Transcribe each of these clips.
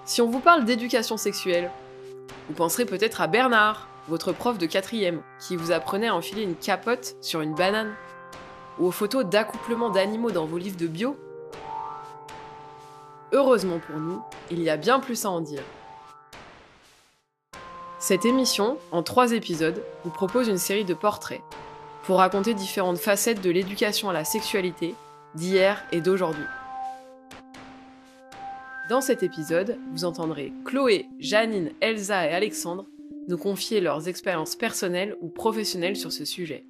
Si on vous parle d'éducation sexuelle, vous penserez peut-être à Bernard, votre prof de 4e, qui vous apprenait à enfiler une capote sur une banane, ou aux photos d'accouplement d'animaux dans vos livres de bio. Heureusement pour nous, il y a bien plus à en dire. Cette émission, en 3 épisodes, vous propose une série de portraits pour raconter différentes facettes de l'éducation à la sexualité d'hier et d'aujourd'hui. Dans cet épisode, vous entendrez Chloé, Janine, Elsa et Alexandre nous confier leurs expériences personnelles ou professionnelles sur ce sujet.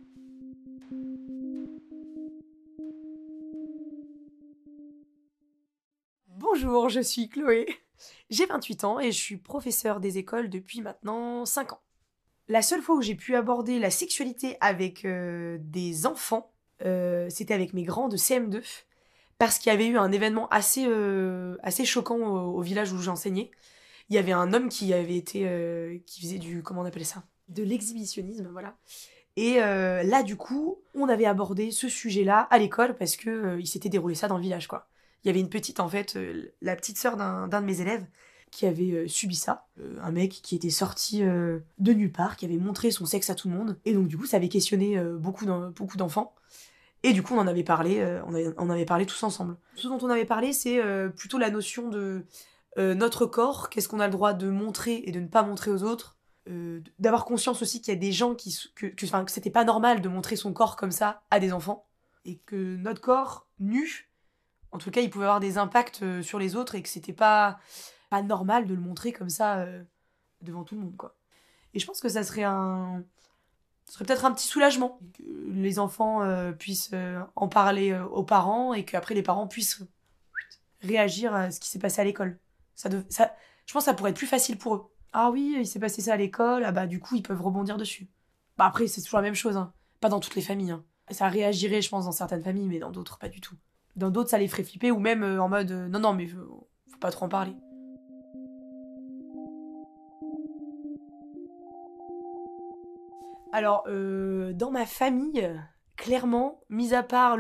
Bonjour, je suis Chloé. J'ai 28 ans et je suis professeure des écoles depuis maintenant 5 ans. La seule fois où j'ai pu aborder la sexualité avec des enfants, c'était avec mes grands de CM2, parce qu'il y avait eu un événement assez choquant au village où j'enseignais. Il y avait un homme qui avait été, qui faisait comment on appelle ça, de l'exhibitionnisme, voilà. Et là, du coup, on avait abordé ce sujet-là à l'école parce que il s'était déroulé ça dans le village, quoi. Il y avait une petite, en fait, la petite sœur d'un de mes élèves qui avait subi ça. Un mec qui était sorti de nulle part, qui avait montré son sexe à tout le monde. Et donc, du coup, ça avait questionné beaucoup d'enfants. Et du coup, on en avait parlé, on avait parlé tous ensemble. Ce dont on avait parlé, c'est plutôt la notion de notre corps, qu'est-ce qu'on a le droit de montrer et de ne pas montrer aux autres. D'avoir conscience aussi qu'il y a des gens que c'était pas normal de montrer son corps comme ça à des enfants. Et que notre corps, nu, en tout cas, il pouvait avoir des impacts sur les autres et que c'était pas normal de le montrer comme ça devant tout le monde, quoi. Et je pense que ça serait peut-être un petit soulagement que les enfants puissent en parler aux parents et qu'après les parents puissent réagir à ce qui s'est passé à l'école. Je pense que ça pourrait être plus facile pour eux. Ah oui, il s'est passé ça à l'école, ah bah du coup ils peuvent rebondir dessus. Bah après c'est toujours la même chose, hein. Pas dans toutes les familles, hein. Ça réagirait je pense dans certaines familles, mais dans d'autres pas du tout. Dans d'autres ça les ferait flipper ou même en mode non mais faut pas trop en parler. Alors dans ma famille, clairement, mis à part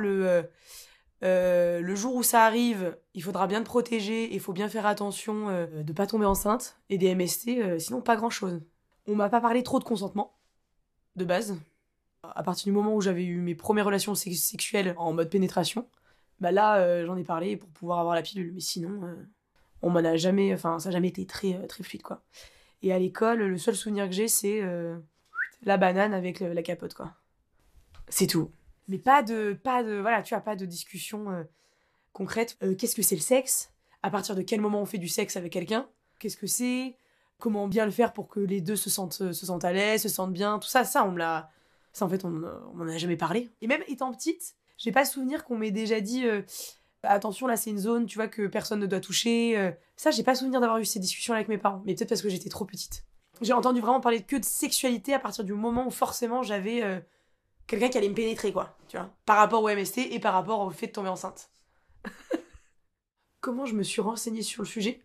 le jour où ça arrive, il faudra bien te protéger et il faut bien faire attention de pas tomber enceinte et des MST, sinon pas grand chose. On m'a pas parlé trop de consentement, de base. À partir du moment où j'avais eu mes premières relations sexuelles en mode pénétration, bah là j'en ai parlé pour pouvoir avoir la pilule, mais sinon on m'en a jamais, enfin ça a jamais été très fluide quoi. Et à l'école, le seul souvenir que j'ai c'est la banane avec la capote quoi. C'est tout. Mais voilà, tu vois, pas de discussion concrète. Qu'est-ce que c'est le sexe? À partir de quel moment on fait du sexe avec quelqu'un? Qu'est-ce que c'est? Comment bien le faire pour que les deux se sentent à l'aise, se sentent bien? Tout ça, ça en fait, on m'en a jamais parlé. Et même étant petite, j'ai pas souvenir qu'on m'ait déjà dit attention, là c'est une zone, tu vois, que personne ne doit toucher. Ça, j'ai pas souvenir d'avoir eu ces discussions avec mes parents. Mais peut-être parce que j'étais trop petite. J'ai entendu vraiment parler que de sexualité à partir du moment où forcément j'avais quelqu'un qui allait me pénétrer, quoi, tu vois, par rapport au MST et par rapport au fait de tomber enceinte. Comment je me suis renseignée sur le sujet?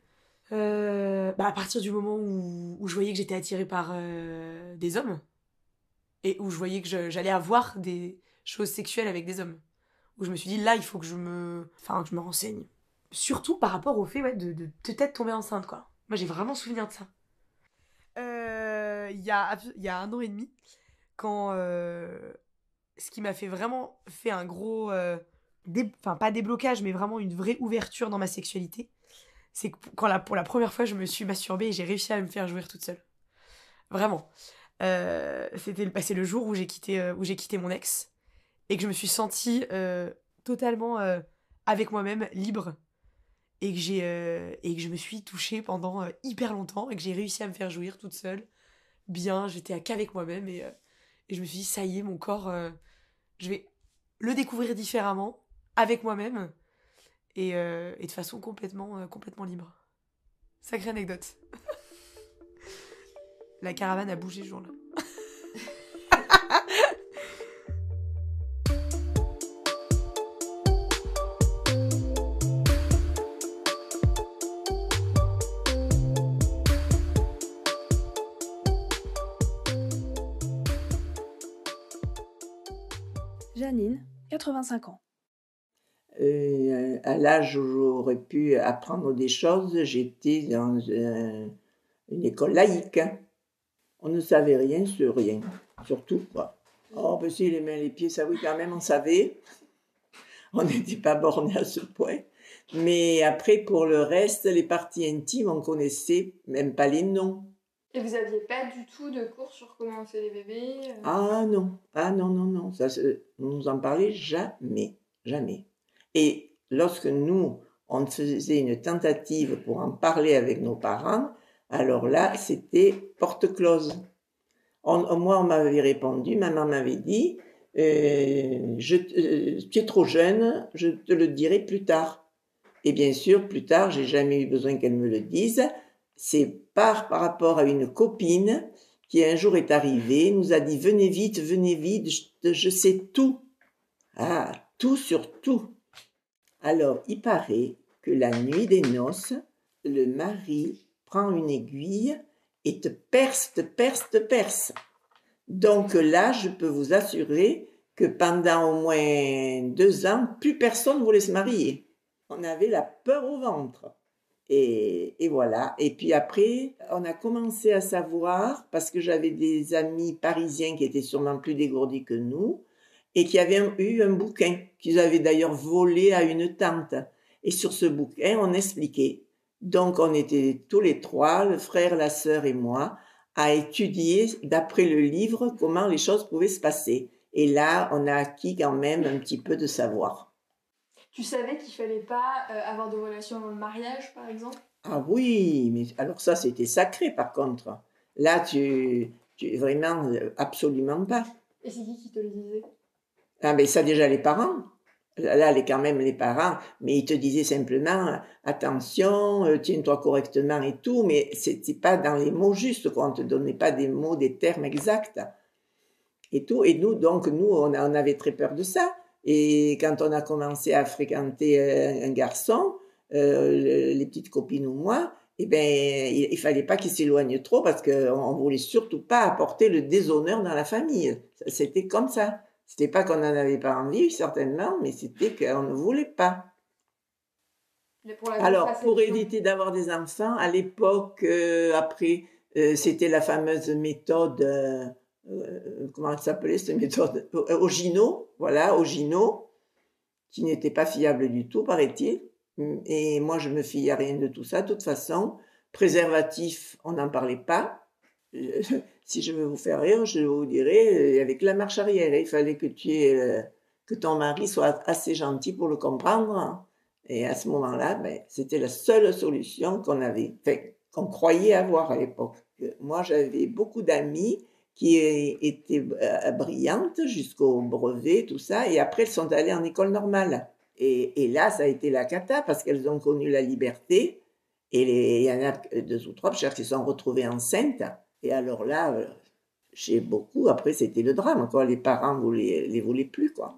À partir du moment où je voyais que j'étais attirée par des hommes et où je voyais que j'allais avoir des choses sexuelles avec des hommes. Où je me suis dit, là, il faut que je me renseigne. Surtout par rapport au fait de peut-être tomber enceinte, quoi. Moi, j'ai vraiment souvenir de ça. Il y a 1 an et demi, quand ce qui m'a vraiment fait un gros pas déblocage mais vraiment une vraie ouverture dans ma sexualité, c'est que pour la première fois je me suis masturbée et j'ai réussi à me faire jouir toute seule, vraiment. C'est le jour où j'ai quitté mon ex et que je me suis sentie totalement avec moi-même, libre, et que je me suis touchée pendant hyper longtemps et que j'ai réussi à me faire jouir toute seule, bien, j'étais qu'avec moi-même et je me suis dit ça y est, mon corps je vais le découvrir différemment, avec moi-même, et de façon complètement libre. Sacrée anecdote. La caravane a bougé ce jour-là. Janine, 85 ans. À l'âge où j'aurais pu apprendre des choses, j'étais dans une école laïque. On ne savait rien sur rien, surtout quoi. Oh, ben si, les mains, les pieds, ça oui, quand même, on savait. On n'était pas borné à ce point. Mais après, pour le reste, les parties intimes, on connaissait même pas les noms. Et vous aviez pas du tout de cours sur comment on fait les bébés Ah non, non. On nous en parlait jamais, jamais. Et lorsque nous, on faisait une tentative pour en parler avec nos parents, alors là, c'était porte close. Moi, on m'avait répondu, maman m'avait dit, tu es trop jeune, je te le dirai plus tard. Et bien sûr, plus tard, j'ai jamais eu besoin qu'elle me le dise. C'est par rapport à une copine qui un jour est arrivée, nous a dit venez vite, je sais tout. Ah, tout sur tout. Alors, il paraît que la nuit des noces, le mari prend une aiguille et te perce. Donc là, je peux vous assurer que pendant au moins 2 ans, plus personne voulait se marier. On avait la peur au ventre. Et voilà. Et puis après, on a commencé à savoir, parce que j'avais des amis parisiens qui étaient sûrement plus dégourdis que nous, et qui avaient eu un bouquin, qu'ils avaient d'ailleurs volé à une tante. Et sur ce bouquin, on expliquait. Donc on était tous les trois, le frère, la sœur et moi, à étudier, d'après le livre, comment les choses pouvaient se passer. Et là, on a acquis quand même un petit peu de savoir. Tu savais qu'il fallait pas avoir de relation avant le mariage, par exemple? Ah oui, mais alors ça, c'était sacré par contre. Là, tu vraiment, absolument pas. Et c'est qui te le disait? Ah ben ça déjà les parents. Là, quand même les parents, mais ils te disaient simplement attention, tiens-toi correctement et tout, mais c'était pas dans les mots justes, quoi. On te donnait pas des mots, des termes exacts et tout. Et nous, donc, on avait très peur de ça. Et quand on a commencé à fréquenter un garçon, les petites copines ou moi, eh ben, il fallait pas qu'il s'éloigne trop parce qu'on voulait surtout pas apporter le déshonneur dans la famille. C'était comme ça. C'était pas qu'on n'en avait pas envie, certainement, mais c'était qu'on ne voulait pas. Alors, pour éviter d'avoir des enfants, à l'époque, après, c'était la fameuse méthode, comment elle s'appelait cette méthode? Ogino, voilà, Ogino, qui n'était pas fiable du tout, paraît-il. Et moi, je me fiais à rien de tout ça. De toute façon, préservatif, on n'en parlait pas. Si je veux vous faire rire, je vous dirais, avec la marche arrière, il fallait que ton mari soit assez gentil pour le comprendre. Et à ce moment-là, ben, c'était la seule solution qu'on avait, enfin, qu'on croyait avoir à l'époque. Moi, j'avais beaucoup d'amis qui étaient brillantes jusqu'au brevet, tout ça, et après, elles sont allées en école normale. Et là, ça a été la cata parce qu'elles ont connu la liberté. Et il y en a 2 ou 3 qui se sont retrouvées enceintes. Et alors là, chez beaucoup, après, c'était le drame, quoi. Les parents les voulaient plus, quoi.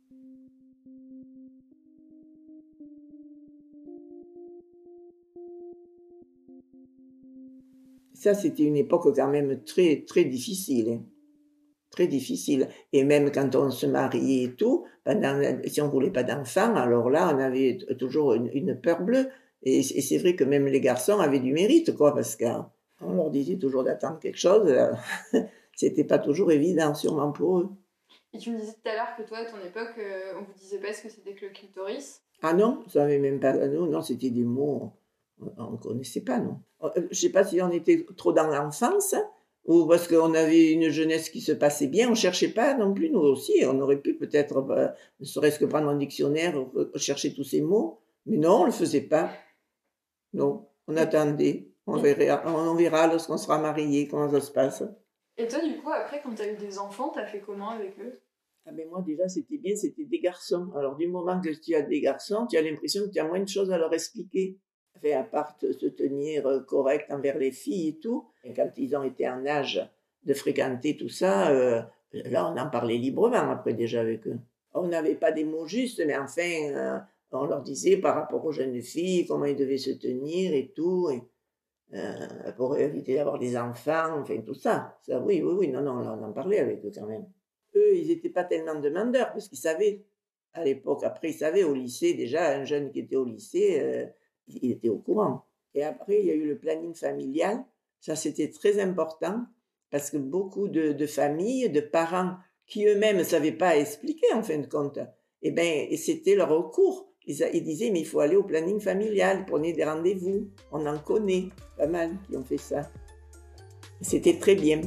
Ça, c'était une époque quand même très, très difficile, hein. Très difficile. Et même quand on se mariait et tout, si on voulait pas d'enfants, alors là, on avait toujours une peur bleue. Et c'est vrai que même les garçons avaient du mérite, quoi, parce qu'on leur disait toujours d'attendre quelque chose. C'était pas toujours évident, sûrement pour eux. Et tu me disais tout à l'heure que toi, à ton époque, on vous disait pas ce que c'était que le clitoris. Ah non, ça avait même pas. Non, c'était des mots, on ne connaissait pas, non. Je sais pas si on était trop dans l'enfance, ou parce qu'on avait une jeunesse qui se passait bien, on cherchait pas non plus, nous aussi, on aurait pu peut-être, ne serait-ce que prendre un dictionnaire, chercher tous ces mots, mais non, on le faisait pas. Non, on attendait, on verra lorsqu'on sera mariés comment ça se passe. Et toi, du coup, après, quand t'as eu des enfants, t'as fait comment avec eux? Ah ben moi déjà c'était bien, c'était des garçons. Alors du moment que tu as des garçons, tu as l'impression que tu as moins de choses à leur expliquer. Enfin, à part se tenir correct envers les filles et tout. Et quand ils ont été en âge de fréquenter tout ça, là on en parlait librement après déjà avec eux. On n'avait pas des mots justes, mais enfin on leur disait par rapport aux jeunes filles comment ils devaient se tenir et tout. Pour éviter d'avoir des enfants, enfin tout ça. Ça oui, non, là, on en parlait avec eux quand même. Eux, ils n'étaient pas tellement demandeurs parce qu'ils savaient. À l'époque, après, ils savaient au lycée, déjà, un jeune qui était au lycée, il était au courant. Et après, il y a eu le planning familial. Ça, c'était très important parce que beaucoup de familles, de parents qui eux-mêmes ne savaient pas expliquer, en fin de compte, eh ben, et c'était leur recours. Ils disaient, mais il faut aller au planning familial, prenez des rendez-vous. On en connaît pas mal qui ont fait ça. C'était très bien.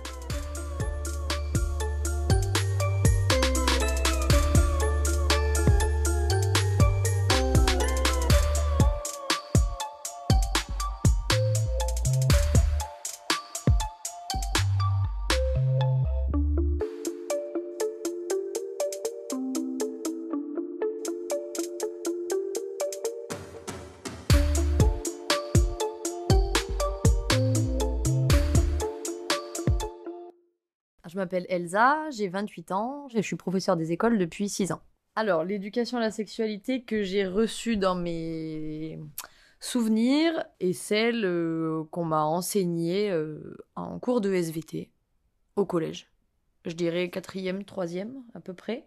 Je m'appelle Elsa, j'ai 28 ans, je suis professeure des écoles depuis 6 ans. Alors, l'éducation à la sexualité que j'ai reçue dans mes souvenirs est celle qu'on m'a enseignée en cours de SVT au collège. Je dirais 4e, 3e à peu près.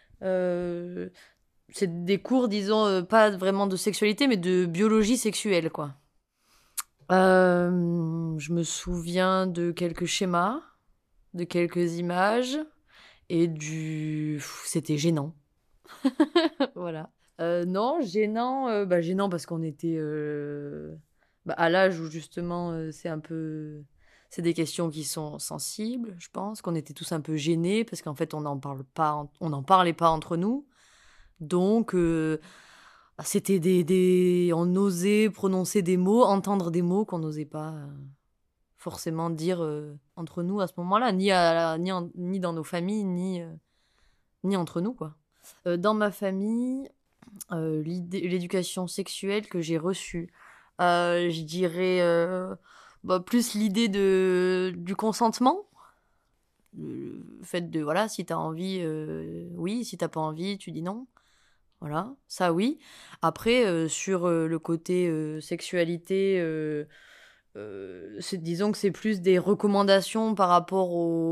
C'est des cours, disons, pas vraiment de sexualité, mais de biologie sexuelle, quoi. Je me souviens de quelques schémas, de quelques images, et c'était gênant. Voilà. Non, gênant parce qu'on était à l'âge où justement c'est des questions qui sont sensibles, je pense, qu'on était tous un peu gênés parce qu'en fait on n'en parlait pas entre nous. Donc c'était on osait prononcer des mots, entendre des mots qu'on n'osait pas forcément dire entre nous à ce moment-là, ni dans nos familles, ni entre nous, quoi. Dans ma famille, l'éducation sexuelle que j'ai reçue, je dirais plus l'idée du consentement. Le fait de, voilà, si t'as envie, oui, si t'as pas envie, tu dis non. Voilà, ça oui. Après, sur le côté sexualité, disons que c'est plus des recommandations par rapport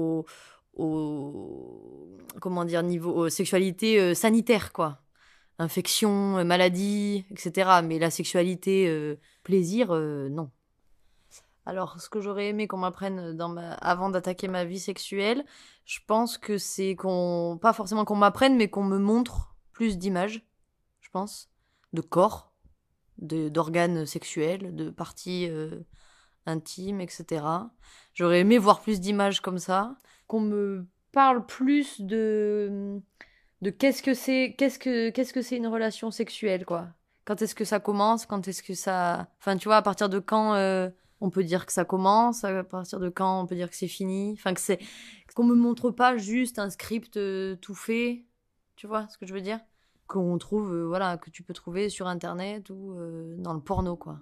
comment dire, niveau sexualité sanitaire, quoi. Infection, maladie, etc. Mais la sexualité, plaisir, non. Alors, ce que j'aurais aimé qu'on m'apprenne avant d'attaquer ma vie sexuelle, je pense que c'est pas forcément qu'on m'apprenne, mais qu'on me montre plus d'images, je pense, de corps, d'organes sexuels, de parties intimes, etc. J'aurais aimé voir plus d'images comme ça, qu'on me parle plus de qu'est-ce que c'est une relation sexuelle, quoi. Quand est-ce que ça commence, quand est-ce que ça... Enfin, tu vois, à partir de quand on peut dire que ça commence, à partir de quand on peut dire que c'est fini. Enfin, qu'on me montre pas juste un script tout fait. Tu vois ce que je veux dire? Qu'on trouve, voilà, que tu peux trouver sur Internet ou dans le porno, quoi.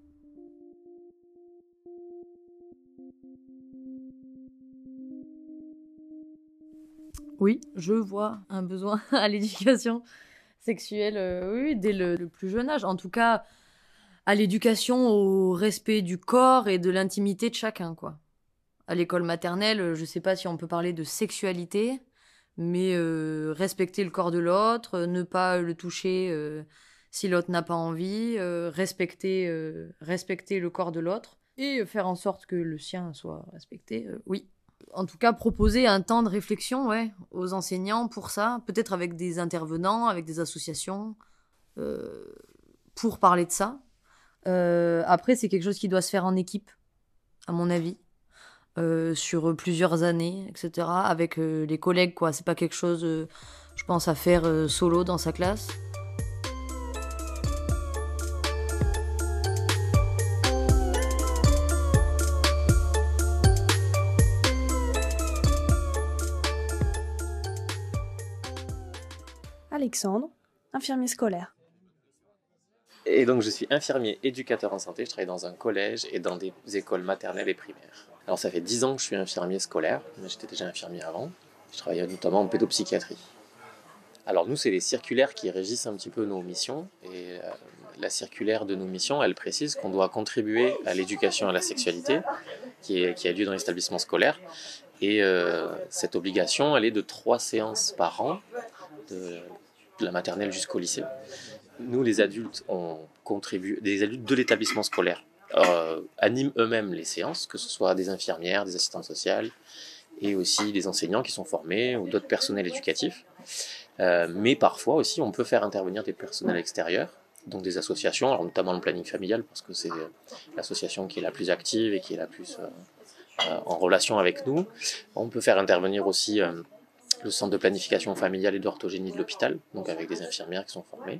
Oui, je vois un besoin à l'éducation sexuelle, oui, dès le plus jeune âge. En tout cas, à l'éducation au respect du corps et de l'intimité de chacun, quoi. À l'école maternelle, je sais pas si on peut parler de sexualité, mais respecter le corps de l'autre, ne pas le toucher si l'autre n'a pas envie, respecter le corps de l'autre et faire en sorte que le sien soit respecté, oui. En tout cas, proposer un temps de réflexion, ouais, aux enseignants pour ça, peut-être avec des intervenants, avec des associations, pour parler de ça. Après, c'est quelque chose qui doit se faire en équipe, à mon avis, sur plusieurs années, etc., avec les collègues, quoi. C'est pas quelque chose, je pense, à faire solo dans sa classe. Alexandre, infirmier scolaire. Et donc je suis infirmier éducateur en santé, je travaille dans un collège et dans des écoles maternelles et primaires. Alors ça fait 10 ans que je suis infirmier scolaire, mais j'étais déjà infirmier avant. Je travaillais notamment en pédopsychiatrie. Alors nous, c'est les circulaires qui régissent un petit peu nos missions. Et la circulaire de nos missions, elle précise qu'on doit contribuer à l'éducation à la sexualité qui a lieu dans les établissements scolaires. Et cette obligation, elle est de 3 séances par an de la maternelle jusqu'au lycée. Nous, les adultes, on contribue, des adultes de l'établissement scolaire animent eux-mêmes les séances, que ce soit des infirmières, des assistantes sociales, et aussi des enseignants qui sont formés ou d'autres personnels éducatifs. Mais parfois aussi, on peut faire intervenir des personnels extérieurs, donc des associations, alors notamment le planning familial, parce que c'est l'association qui est la plus active et qui est la plus en relation avec nous. On peut faire intervenir aussi le centre de planification familiale et d'orthogénie de l'hôpital, donc avec des infirmières qui sont formées.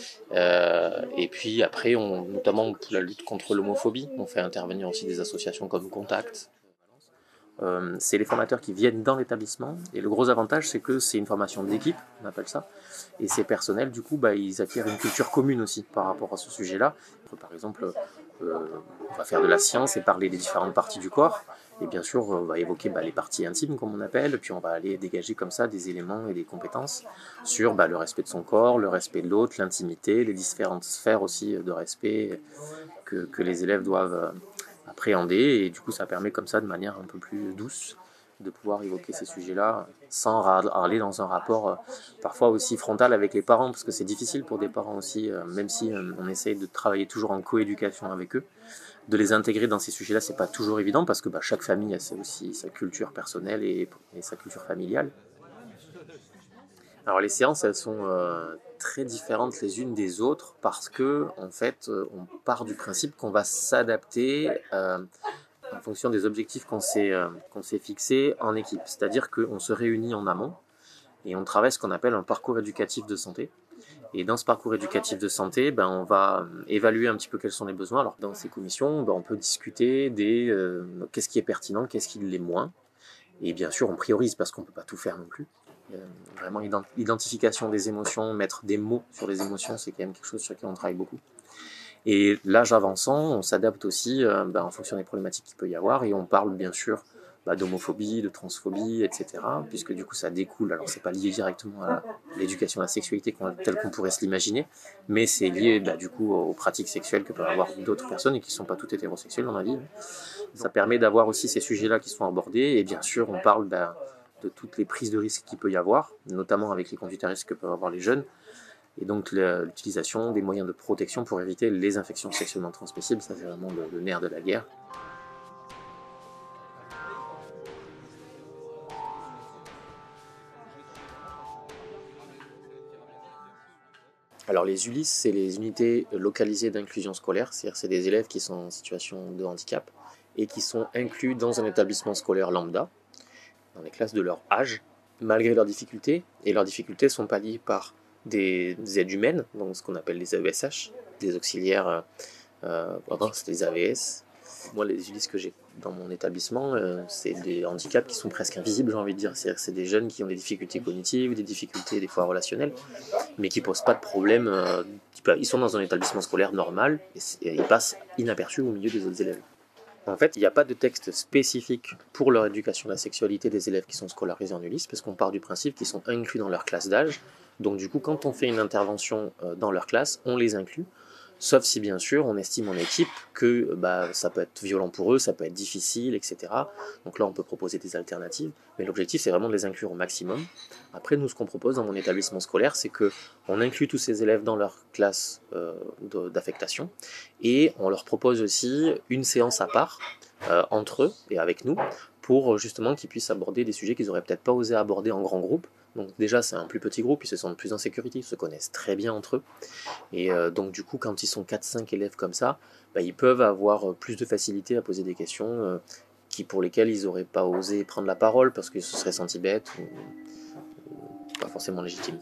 Et puis après, notamment pour la lutte contre l'homophobie, on fait intervenir aussi des associations comme Contact. C'est les formateurs qui viennent dans l'établissement, et le gros avantage c'est que c'est une formation d'équipe, on appelle ça, et ces personnels du coup ils acquièrent une culture commune aussi par rapport à ce sujet-là. Par exemple, on va faire de la science et parler des différentes parties du corps, et bien sûr on va évoquer les parties intimes comme on appelle, puis on va aller dégager comme ça des éléments et des compétences sur le respect de son corps, le respect de l'autre, l'intimité, les différentes sphères aussi de respect que les élèves doivent appréhender, et du coup ça permet comme ça de manière un peu plus douce de pouvoir évoquer ces sujets-là sans aller dans un rapport parfois aussi frontal avec les parents, parce que c'est difficile pour des parents aussi, même si on essaye de travailler toujours en coéducation avec eux, de les intégrer dans ces sujets-là, c'est pas toujours évident parce que chaque famille a aussi sa culture personnelle et sa culture familiale. Alors les séances, elles sont très différentes les unes des autres parce que en fait, on part du principe qu'on va s'adapter en fonction des objectifs qu'on s'est fixés en équipe. C'est-à-dire qu'on se réunit en amont et on travaille ce qu'on appelle un parcours éducatif de santé. Et dans ce parcours éducatif de santé, on va évaluer un petit peu quels sont les besoins. Alors dans ces commissions, on peut discuter des qu'est-ce qui est pertinent, qu'est-ce qui l'est moins. Et bien sûr, on priorise parce qu'on ne peut pas tout faire non plus. Vraiment, l'identification des émotions, mettre des mots sur les émotions, c'est quand même quelque chose sur lequel on travaille beaucoup. Et l'âge avançant, on s'adapte aussi en fonction des problématiques qu'il peut y avoir, et on parle bien sûr d'homophobie, de transphobie, etc. Puisque du coup ça découle, alors c'est pas lié directement à l'éducation à la sexualité telle qu'on pourrait se l'imaginer, mais c'est lié du coup aux pratiques sexuelles que peuvent avoir d'autres personnes et qui ne sont pas toutes hétérosexuelles dans la vie. Ça permet d'avoir aussi ces sujets-là qui sont abordés, et bien sûr on parle de toutes les prises de risques qu'il peut y avoir, notamment avec les conduites à risque que peuvent avoir les jeunes, et donc l'utilisation des moyens de protection pour éviter les infections sexuellement transmissibles. Ça c'est vraiment le nerf de la guerre. Alors les ULIS, c'est les unités localisées d'inclusion scolaire, c'est-à-dire c'est des élèves qui sont en situation de handicap et qui sont inclus dans un établissement scolaire lambda, dans les classes de leur âge, malgré leurs difficultés, et leurs difficultés sont palliées par des aides humaines, donc ce qu'on appelle les AESH, des auxiliaires, c'est des AVS. Moi, les ULIS que j'ai dans mon établissement, c'est des handicaps qui sont presque invisibles, j'ai envie de dire. C'est-à-dire que c'est des jeunes qui ont des difficultés cognitives, des difficultés des fois relationnelles, mais qui ne posent pas de problème. Ils sont dans un établissement scolaire normal et ils passent inaperçus au milieu des autres élèves. En fait, il n'y a pas de texte spécifique pour leur éducation à la sexualité des élèves qui sont scolarisés en ULIS, parce qu'on part du principe qu'ils sont inclus dans leur classe d'âge. Donc du coup, quand on fait une intervention dans leur classe, on les inclut, sauf si bien sûr on estime en équipe que ça peut être violent pour eux, ça peut être difficile, etc. Donc là on peut proposer des alternatives, mais l'objectif c'est vraiment de les inclure au maximum. Après nous, ce qu'on propose dans mon établissement scolaire, c'est qu'on inclut tous ces élèves dans leur classe d'affectation, et on leur propose aussi une séance à part entre eux et avec nous, pour justement qu'ils puissent aborder des sujets qu'ils n'auraient peut-être pas osé aborder en grand groupe. Donc déjà c'est un plus petit groupe, ils se sentent plus en sécurité, ils se connaissent très bien entre eux, et donc du coup quand ils sont 4-5 élèves comme ça, ils peuvent avoir plus de facilité à poser des questions pour lesquelles ils n'auraient pas osé prendre la parole parce qu'ils se seraient sentis bêtes ou pas forcément légitimes.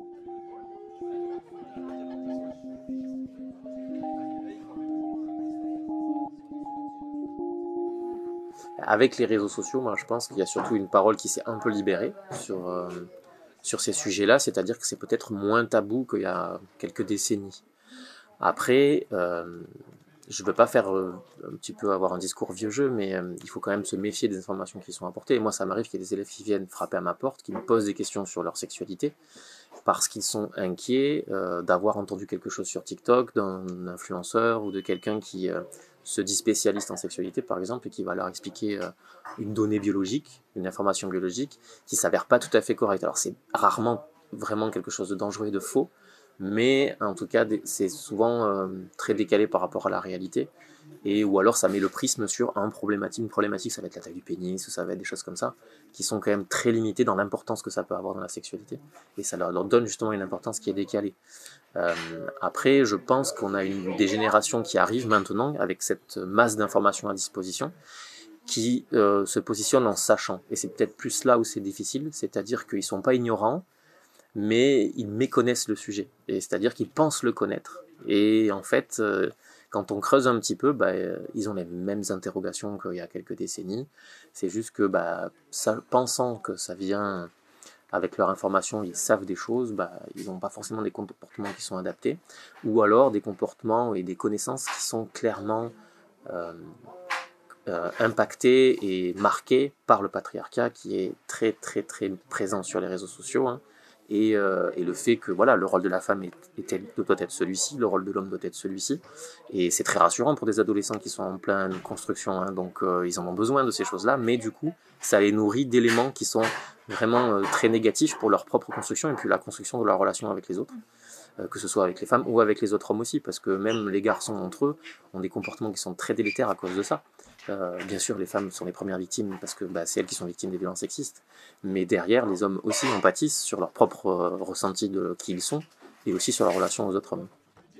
Avec les réseaux sociaux, moi je pense qu'il y a surtout une parole qui s'est un peu libérée sur ces sujets-là, c'est-à-dire que c'est peut-être moins tabou qu'il y a quelques décennies. Après, je ne veux pas faire un petit peu avoir un discours vieux jeu, mais il faut quand même se méfier des informations qui sont apportées. Et moi, ça m'arrive qu'il y ait des élèves qui viennent frapper à ma porte, qui me posent des questions sur leur sexualité, parce qu'ils sont inquiets d'avoir entendu quelque chose sur TikTok d'un influenceur ou de quelqu'un qui se dit spécialiste en sexualité, par exemple, et qui va leur expliquer une donnée biologique, une information biologique, qui ne s'avère pas tout à fait correcte. Alors c'est rarement vraiment quelque chose de dangereux et de faux, mais en tout cas c'est souvent très décalé par rapport à la réalité, ou alors ça met le prisme sur une problématique, ça va être la taille du pénis, ça va être des choses comme ça, qui sont quand même très limitées dans l'importance que ça peut avoir dans la sexualité, et ça leur donne justement une importance qui est décalée. Après, je pense qu'on a des générations qui arrivent maintenant avec cette masse d'informations à disposition, qui se positionnent en sachant, et c'est peut-être plus là où c'est difficile, c'est-à-dire qu'ils ne sont pas ignorants, mais ils méconnaissent le sujet, et c'est-à-dire qu'ils pensent le connaître, et en fait, quand on creuse un petit peu, ils ont les mêmes interrogations qu'il y a quelques décennies, c'est juste que pensant que ça vient avec leur information, ils savent des choses, ils n'ont pas forcément des comportements qui sont adaptés, ou alors des comportements et des connaissances qui sont clairement impactés et marqués par le patriarcat qui est très très très présent sur les réseaux sociaux, hein, et le fait que le rôle de la femme doit être celui-ci, le rôle de l'homme doit être celui-ci, et c'est très rassurant pour des adolescents qui sont en pleine construction, hein, donc ils en ont besoin de ces choses-là, mais du coup ça les nourrit d'éléments qui sont vraiment très négatifs pour leur propre construction et puis la construction de leur relation avec les autres, que ce soit avec les femmes ou avec les autres hommes aussi, parce que même les garçons entre eux ont des comportements qui sont très délétères à cause de ça. Bien sûr, les femmes sont les premières victimes parce que c'est elles qui sont victimes des violences sexistes, mais derrière, les hommes aussi en pâtissent sur leur propre ressenti de qui ils sont et aussi sur leur relation aux autres hommes.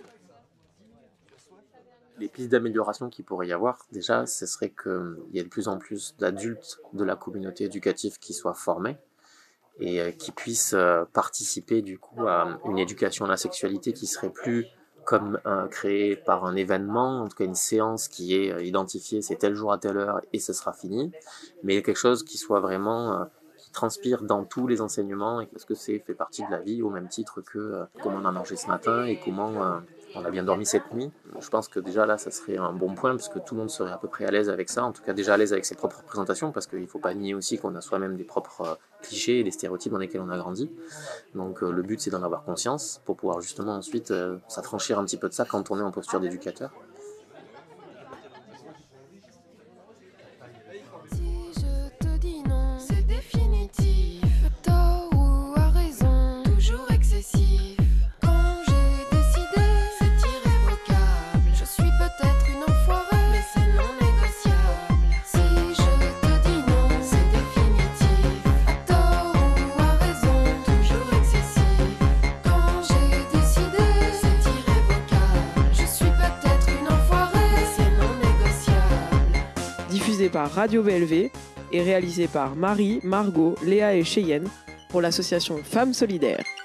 Les pistes d'amélioration qu'il pourrait y avoir, déjà, ce serait qu'il y ait de plus en plus d'adultes de la communauté éducative qui soient formés et qui puissent participer du coup à une éducation à la sexualité qui serait plus comme créé par un événement, en tout cas une séance qui est identifiée, c'est tel jour à telle heure et ce sera fini, mais quelque chose qui soit vraiment, qui transpire dans tous les enseignements, et parce que c'est fait partie de la vie au même titre que comment on a mangé ce matin et comment on a bien dormi cette nuit. Je pense que déjà là ça serait un bon point, parce que tout le monde serait à peu près à l'aise avec ça, en tout cas déjà à l'aise avec ses propres représentations, parce qu'il ne faut pas nier aussi qu'on a soi-même des propres clichés et des stéréotypes dans lesquels on a grandi. Donc le but c'est d'en avoir conscience pour pouvoir justement ensuite s'affranchir un petit peu de ça quand on est en posture d'éducateur. Diffusé par Radio BLV et réalisé par Marie, Margot, Léa et Cheyenne pour l'association Femmes Solidaires.